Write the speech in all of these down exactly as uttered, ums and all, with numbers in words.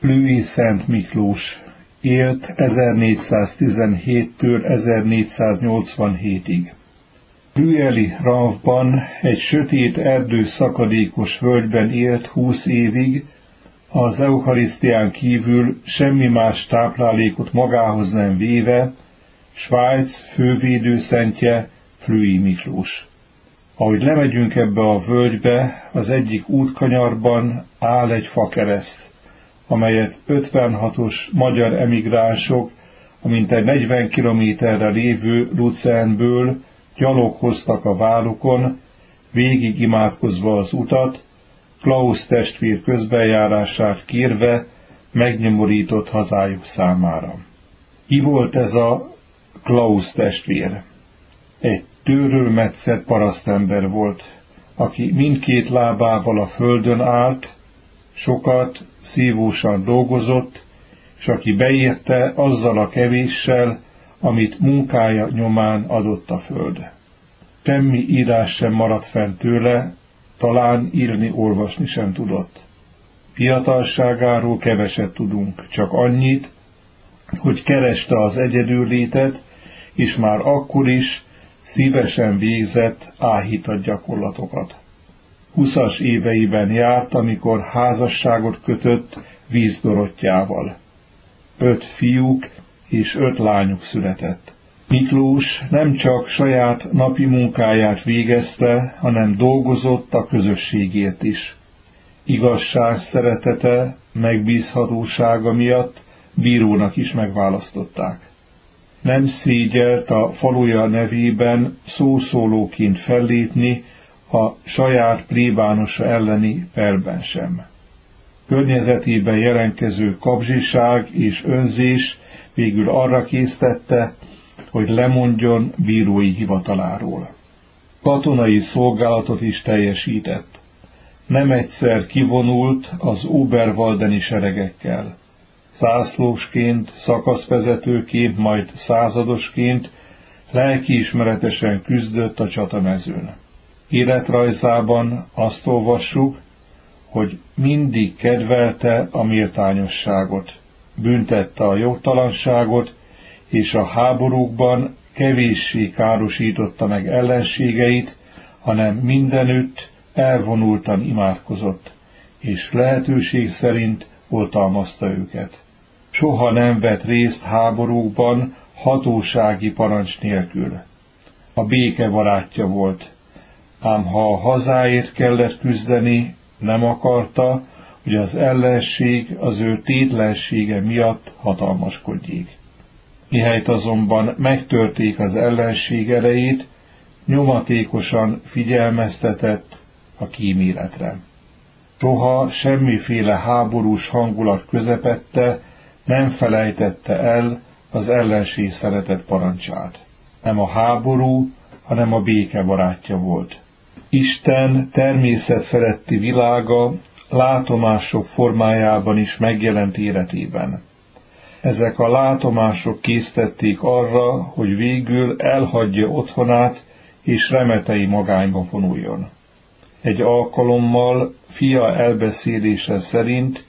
Flüey Szent Miklós élt ezernégyszáztizenhéttől ezernégyszáznyolcvanhétig. Flüeli Raffban egy sötét erdő szakadékos völgyben élt húsz évig, az eucharisztián kívül semmi más táplálékot magához nem véve, Svájc fővédőszentje Flüey Miklós. Ahogy lemegyünk ebbe a völgybe, az egyik útkanyarban áll egy fakereszt, amelyet ötvenhatos magyar emigránsok, a mintegy negyven kilométerre lévő Luzernből gyalog hoztak a vállukon, végig imádkozva az utat, Klaus testvér közbenjárását kérve megnyomorított hazájuk számára. Ki volt ez a Klaus testvér? Egy tőről metszett parasztember volt, aki mindkét lábával a földön állt, sokat, szívósan dolgozott, és aki beérte azzal a kevéssel, amit munkája nyomán adott a föld. Semmi írás sem maradt fent tőle, talán írni-olvasni sem tudott. Fiatalságáról keveset tudunk, csak annyit, hogy kereste az egyedüllétet, és már akkor is szívesen végzett áhított gyakorlatokat. Huszas éveiben járt, amikor házasságot kötött Vízdorottyával. Öt fiúk és öt lányuk született. Miklós nem csak saját napi munkáját végezte, hanem dolgozott a közösségért is. Igazság szeretete, megbízhatósága miatt bírónak is megválasztották. Nem szégyelt a faluja nevében szószólóként fellépni a saját plébánosa elleni perben sem. Környezetében jelentkező kapzsiság és önzés végül arra késztette, hogy lemondjon bírói hivataláról. Katonai szolgálatot is teljesített. Nem egyszer kivonult az Oberwaldeni seregekkel. Zászlósként, szakaszvezetőként, majd századosként lelkiismeretesen küzdött a csatamezőn. Életrajzában azt olvassuk, hogy mindig kedvelte a méltányosságot, büntette a jogtalanságot, és a háborúkban kevéssé károsította meg ellenségeit, hanem mindenütt elvonultan imádkozott, és lehetőség szerint oltalmazta őket. Soha nem vett részt háborúkban hatósági parancs nélkül. A béke barátja volt, ám ha a hazáért kellett küzdeni, nem akarta, hogy az ellenség az ő tétlensége miatt hatalmaskodjék. Mihelyt azonban megtörték az ellenség erejét, nyomatékosan figyelmeztetett a kíméletre. Soha semmiféle háborús hangulat közepette nem felejtette el az ellenség szeretett parancsát. Nem a háború, hanem a béke barátja volt. Isten természetfeletti világa látomások formájában is megjelent életében. Ezek a látomások késztették arra, hogy végül elhagyja otthonát, és remetei magányba vonuljon. Egy alkalommal fia elbeszélése szerint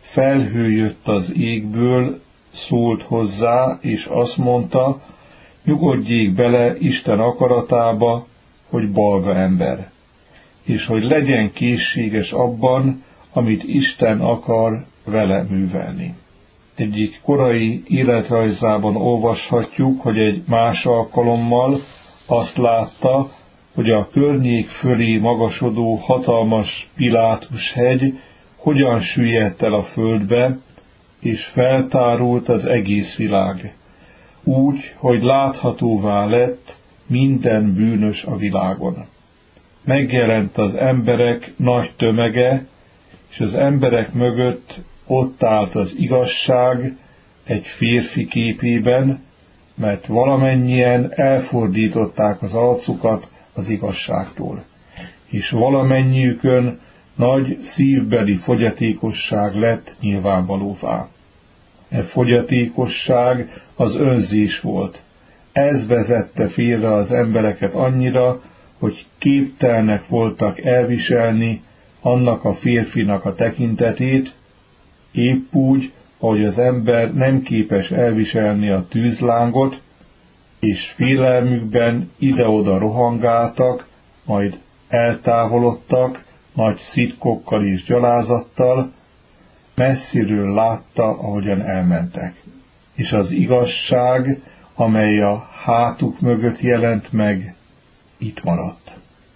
felhő jött az égből, szólt hozzá, és azt mondta, nyugodjék bele Isten akaratába, hogy balga ember, és hogy legyen készséges abban, amit Isten akar vele művelni. Egyik korai életrajzában olvashatjuk, hogy egy más alkalommal azt látta, hogy a környék fölé magasodó hatalmas Pilátus hegy hogyan süllyedt el a földbe, és feltárult az egész világ, úgy, hogy láthatóvá lett minden bűnös a világon. Megjelent az emberek nagy tömege, és az emberek mögött ott állt az igazság egy férfi képében, mert valamennyien elfordították az arcukat az igazságtól, és valamennyiükön nagy szívbeli fogyatékosság lett nyilvánvalóvá. E fogyatékosság az önzés volt. Ez vezette félre az embereket annyira, hogy képtelnek voltak elviselni annak a férfinak a tekintetét, épp úgy, ahogy az ember nem képes elviselni a tűzlángot, és félelmükben ide-oda rohangáltak, majd eltávolodtak nagy szitkokkal és gyalázattal, messziről látta, ahogyan elmentek. És az igazság, amely a hátuk mögött jelent meg, itt maradt.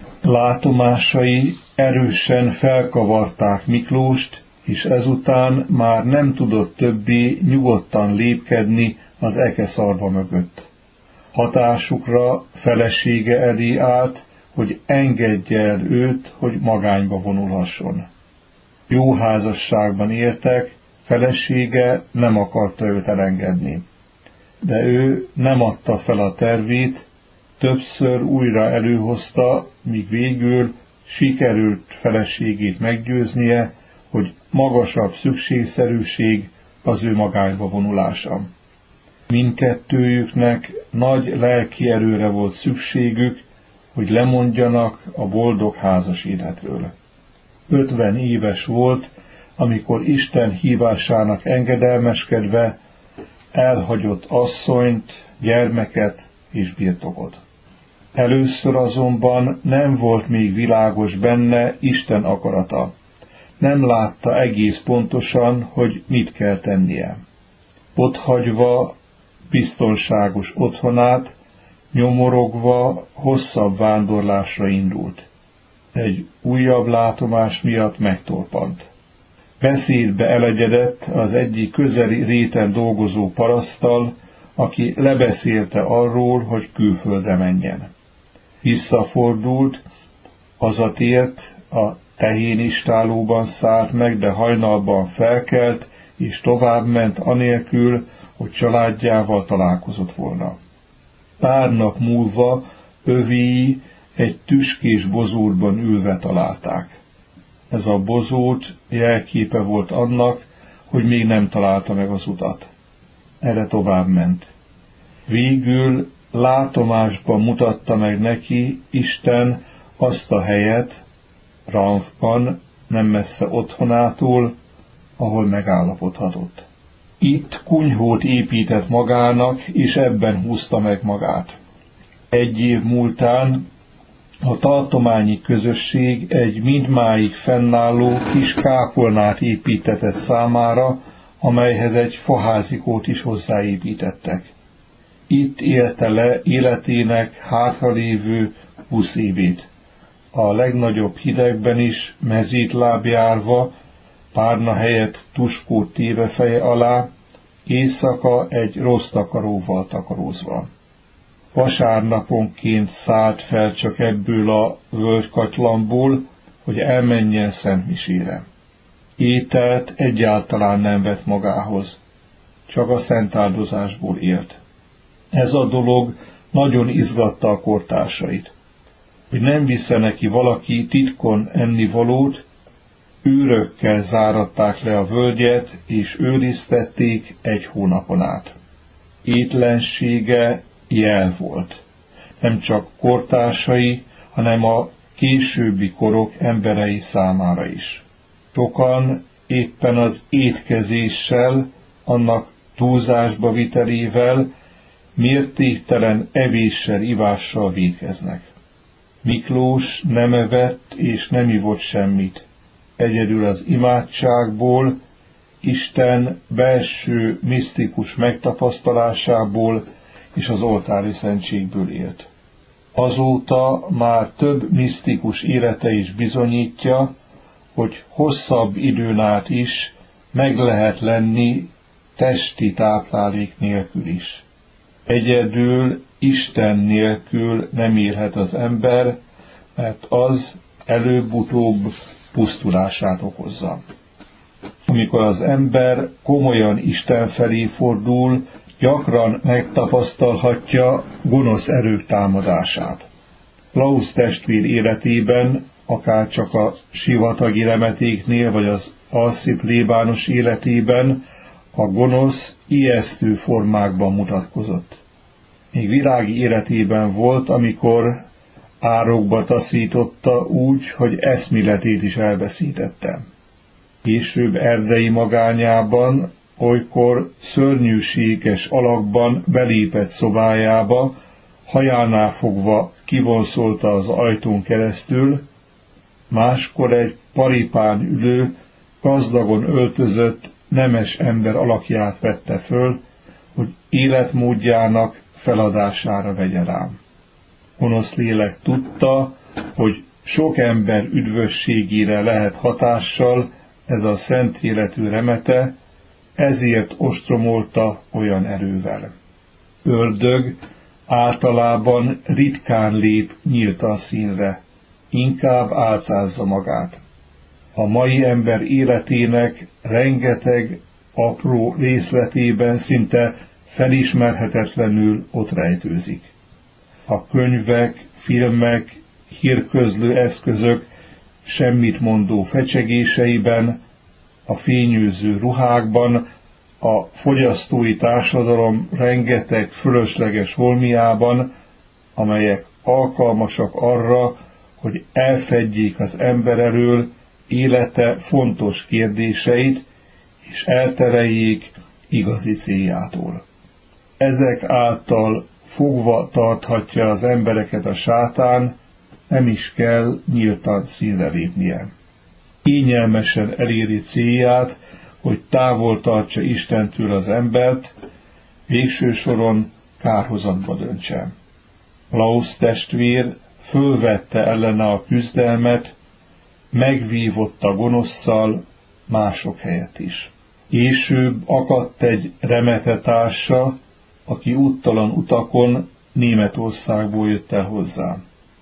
Látomásai erősen felkavarták Miklóst, és ezután már nem tudott többé nyugodtan lépkedni az ekeszarva mögött. Hatásukra felesége elé állt, hogy engedje el őt, hogy magányba vonulhasson. Jó házasságban éltek, felesége nem akarta őt elengedni. De ő nem adta fel a tervét, többször újra előhozta, míg végül sikerült feleségét meggyőznie, hogy magasabb szükségszerűség az ő magányba vonulása. Mindkettőjüknek nagy lelki erőre volt szükségük, hogy lemondjanak a boldog házas életről. Ötven éves volt, amikor Isten hívásának engedelmeskedve elhagyott asszonyt, gyermeket és birtokot. Először azonban nem volt még világos benne Isten akarata. Nem látta egész pontosan, hogy mit kell tennie. Otthagyva biztonságos otthonát, nyomorogva hosszabb vándorlásra indult. Egy újabb látomás miatt megtorpant. Beszédbe elegyedett az egyik közeli réten dolgozó paraszttal, aki lebeszélte arról, hogy külföldre menjen. Visszafordult, hazatért, a tehénistálóban szállt meg, de hajnalban felkelt, és továbbment anélkül, hogy családjával találkozott volna. Pár nap múlva övéi egy tüskés bozótban ülve találták. Ez a bozót jelképe volt annak, hogy még nem találta meg az utat. Erre tovább ment. Végül látomásban mutatta meg neki Isten azt a helyet, Ranfban, nem messze otthonától, ahol megállapodhatott. Itt kunyhót épített magának, és ebben húzta meg magát. Egy év múltán a tartományi közösség egy mindmáig fennálló kis kápolnát építetett számára, amelyhez egy faházikót is hozzáépítettek. Itt élte le életének hátralévő húsz évét. A legnagyobb hidegben is mezítláb járva, párna helyett tuskót téve feje alá, éjszaka egy rossz takaróval takarózva. Vasárnaponként szállt fel csak ebből a völgykatylamból, hogy elmenjen szentmisére. Ételt egyáltalán nem vett magához, csak a szentáldozásból élt. Ez a dolog nagyon izgatta a kortársait. Hogy nem visze neki valaki titkon ennivalót, őrökkel záratták le a völgyet, és őriztették egy hónapon át. Étlensége jel volt. Nem csak kortársai, hanem a későbbi korok emberei számára is. Sokan éppen az étkezéssel, annak túlzásba vitelével, mértéktelen evéssel, ivással vétkeznek. Miklós nem evett és nem ivott semmit. Egyedül az imádságból, Isten belső misztikus megtapasztalásából és az oltári szentségből élt. Azóta már több misztikus élete is bizonyítja, hogy hosszabb időn át is meg lehet lenni testi táplálék nélkül is. Egyedül Isten nélkül nem élhet az ember, mert az előbb-utóbb pusztulását okozza. Amikor az ember komolyan Isten felé fordul, gyakran megtapasztalhatja gonosz erők támadását. Klaus testvér életében, akár csak a sivatagi remetéknél, vagy az alszi plébános életében a gonosz ijesztő formákban mutatkozott. Még világi életében volt, amikor árokba taszította úgy, hogy eszméletét is elveszítette. Később erdei magányában, olykor szörnyűséges alakban belépett szobájába, hajánál fogva kivonszolta az ajtón keresztül, máskor egy paripán ülő, gazdagon öltözött, nemes ember alakját vette föl, hogy életmódjának feladására vegye rám. Gonosz lélek tudta, hogy sok ember üdvösségére lehet hatással ez a szent életű remete, ezért ostromolta olyan erővel. Ördög általában ritkán lép nyílt a színre, inkább álcázza magát. A mai ember életének rengeteg apró részletében szinte felismerhetetlenül ott rejtőzik. A könyvek, filmek, hírközlő eszközök semmit mondó fecsegéseiben, a fényűző ruhákban, a fogyasztói társadalom rengeteg fölösleges holmiában, amelyek alkalmasak arra, hogy elfedjék az ember elől élete fontos kérdéseit, és eltereljék igazi céljától. Ezek által fogva tarthatja az embereket a sátán, nem is kell nyíltan színre lépnie. Kényelmesen eléri célját, hogy távol tartsa Istentől az embert, végső soron kárhozatba döntse. Klaus testvér fölvette ellene a küzdelmet, megvívott a gonosszal mások helyett is. Később akadt egy remetetársa, aki úttalan utakon Németországból jött el hozzá.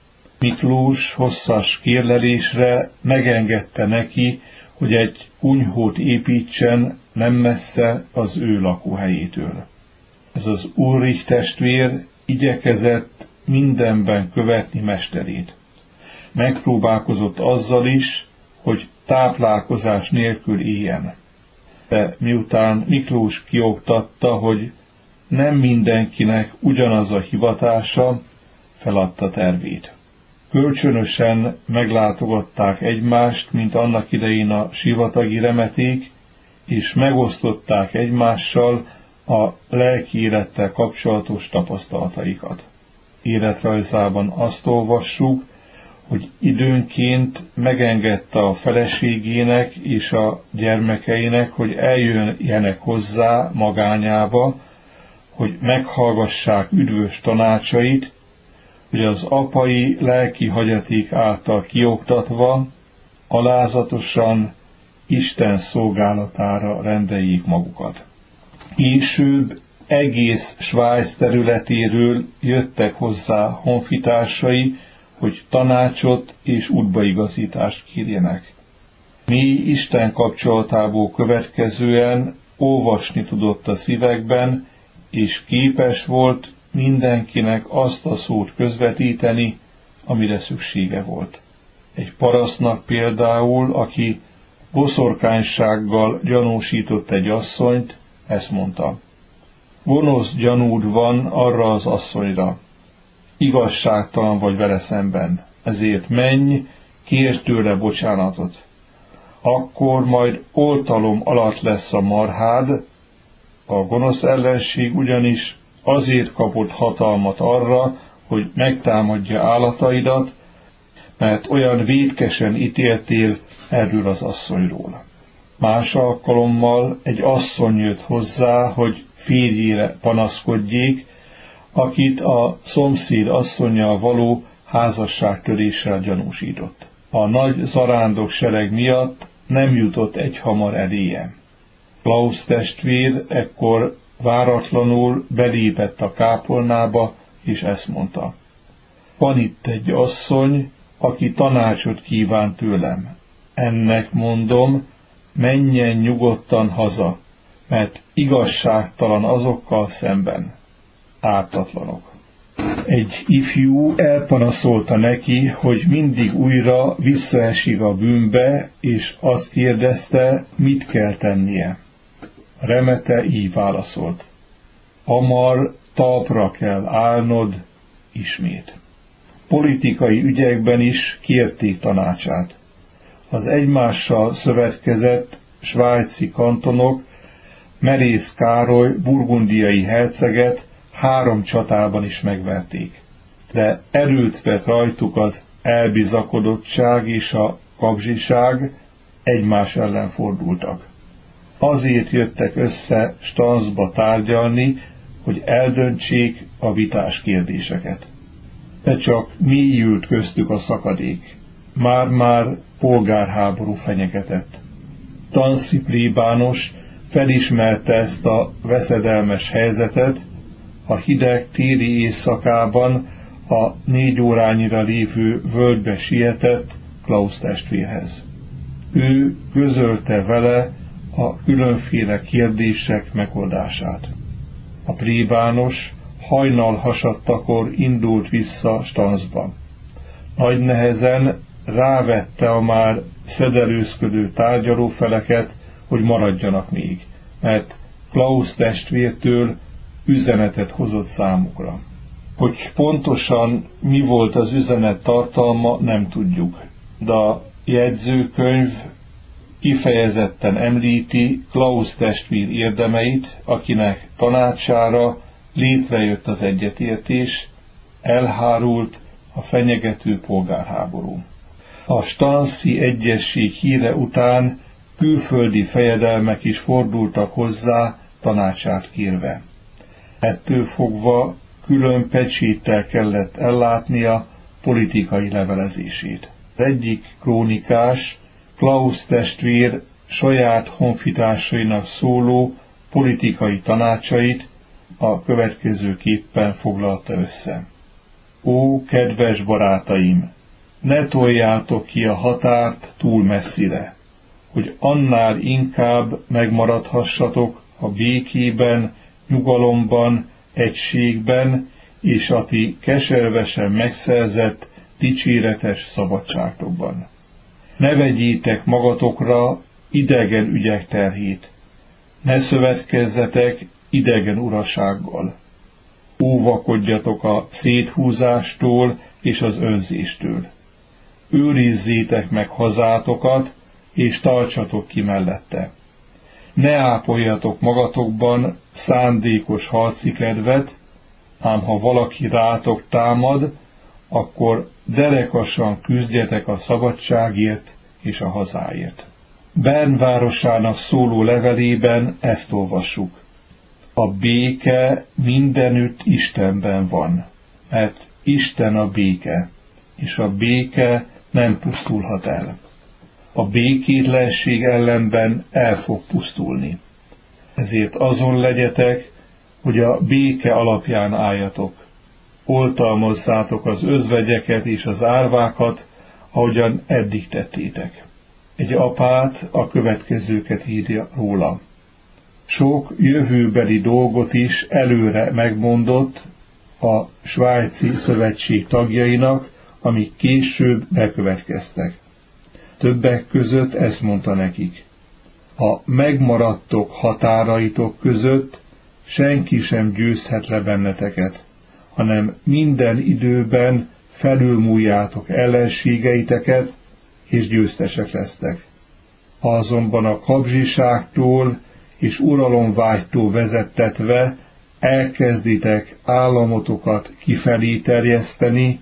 Miklós hosszas kérlelésre megengedte neki, hogy egy kunyhót építsen nem messze az ő lakóhelyétől. Ez az Ulrich testvér igyekezett mindenben követni mesterét. Megpróbálkozott azzal is, hogy táplálkozás nélkül éljen. De miután Miklós kioktatta, hogy nem mindenkinek ugyanaz a hivatása, feladta tervét. Kölcsönösen meglátogatták egymást, mint annak idején a sivatagi remeték, és megosztották egymással a lelki élettel kapcsolatos tapasztalataikat. Életrajzában azt olvassuk, hogy időnként megengedte a feleségének és a gyermekeinek, hogy eljöjjenek hozzá magányába, hogy meghallgassák üdvös tanácsait, hogy az apai lelki hagyaték által kioktatva, alázatosan Isten szolgálatára rendeljék magukat. Később egész Svájc területéről jöttek hozzá honfitársai, hogy tanácsot és útbaigazítást kérjenek. Mély Isten kapcsolatából következően olvasni tudott a szívekben, és képes volt mindenkinek azt a szót közvetíteni, amire szüksége volt. Egy parasztnak például, aki boszorkánysággal gyanúsított egy asszonyt, ezt mondta: gonosz gyanúd van arra az asszonyra, igazságtalan vagy vele szemben, ezért menj, kérj tőle bocsánatot. Akkor majd oltalom alatt lesz a marhád, a gonosz ellenség ugyanis azért kapott hatalmat arra, hogy megtámadja állataidat, mert olyan vétkesen ítéltél erről az asszonyról. Más alkalommal egy asszony jött hozzá, hogy férjére panaszkodjék, akit a szomszéd asszonnyal való házasságtöréssel gyanúsított. A nagy zarándok sereg miatt nem jutott egyhamar eléje. Klaus testvér ekkor váratlanul belépett a kápolnába, és ezt mondta: van itt egy asszony, aki tanácsot kíván tőlem. Ennek mondom, menjen nyugodtan haza, mert igazságtalan azokkal szemben. Ártatlanok. Egy ifjú elpanaszolta neki, hogy mindig újra visszaesik a bűnbe, és azt kérdezte, mit kell tennie. Remete így válaszolt: hamar talpra kell állnod ismét. Politikai ügyekben is kérték tanácsát. Az egymással szövetkezett svájci kantonok Merész Károly burgundiai herceget három csatában is megverték, de erőt vett rajtuk az elbizakodottság és a kapzsiság, egymás ellen fordultak. Azért jöttek össze Stanzba tárgyalni, hogy eldöntsék a vitás kérdéseket. De csak mélyült köztük a szakadék. Már-már polgárháború fenyegetett. Tanszi plébános felismerte ezt a veszedelmes helyzetet, a hideg téli éjszakában a négy órányira lévő völgybe sietett Klaus testvérhez. Ő közölte vele a különféle kérdések megoldását. A plébános hajnal hasadtakor indult vissza Stanzba. Nagy nehezen rávette a már szedelőzködő tárgyalófeleket, hogy maradjanak még, mert Klaus testvértől üzenetet hozott számukra. Hogy pontosan mi volt az üzenet tartalma, nem tudjuk, de a jegyzőkönyv kifejezetten említi Klaus testvér érdemeit, akinek tanácsára létrejött az egyetértés, elhárult a fenyegető polgárháború. A stanzi egyesség híre után külföldi fejedelmek is fordultak hozzá tanácsát kérve. Ettől fogva külön pecséttel kellett ellátnia politikai levelezését. Az egyik krónikás Klaus testvér saját honfitársainak szóló politikai tanácsait a következőképpen foglalta össze. Ó, kedves barátaim! Ne toljátok ki a határt túl messzire, hogy annál inkább megmaradhassatok a békében, nyugalomban, egységben és a ti keservesen megszerzett, dicséretes szabadságokban. Ne vegyétek magatokra idegen ügyek terhét, ne szövetkezzetek idegen urasággal. Óvakodjatok a széthúzástól és az önzéstől. Őrizzétek meg hazátokat, és tartsatok ki mellette. Ne ápoljatok magatokban szándékos harci kedvet, ám ha valaki rátok támad, akkor derekasan küzdjetek a szabadságért és a hazáért. Bern városának szóló levelében ezt olvassuk. A béke mindenütt Istenben van, mert Isten a béke, és a béke nem pusztulhat el. A békétlenség ellenben el fog pusztulni. Ezért azon legyetek, hogy a béke alapján álljatok. Oltalmazzátok az özvegyeket és az árvákat, ahogyan eddig tettétek. Egy apát a következőket írja róla. Sok jövőbeli dolgot is előre megmondott a svájci szövetség tagjainak, amik később bekövetkeztek. Többek között ezt mondta nekik. A megmaradtok határaitok között senki sem győzhet le benneteket, hanem minden időben felülmúljátok ellenségeiteket, és győztesek lesztek. Ha azonban a kapzsiságtól és uralomvágytól vezettetve elkezditek államotokat kifelé terjeszteni,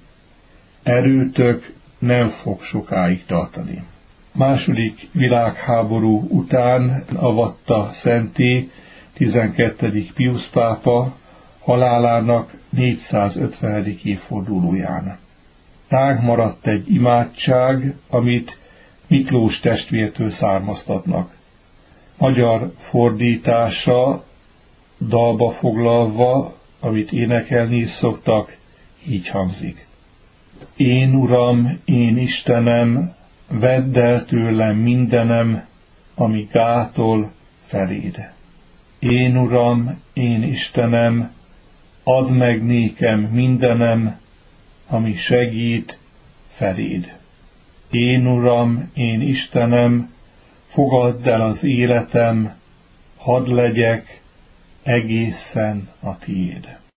erőtök nem fog sokáig tartani. Második világháború után avatta szenté tizenkettedik Piusz pápa halálának négyszázötvenedik évfordulóján. Ránk maradt egy imádság, amit Miklós testvértől származtatnak. Magyar fordítása dalba foglalva, amit énekelni is szoktak, így hangzik. Én Uram, én Istenem, vedd el tőlem mindenem, ami gátol feléd. Én Uram, én Istenem, add meg nékem mindenem, ami segít feléd. Én Uram, én Istenem, fogadd el az életem, hadd legyek egészen a tiéd.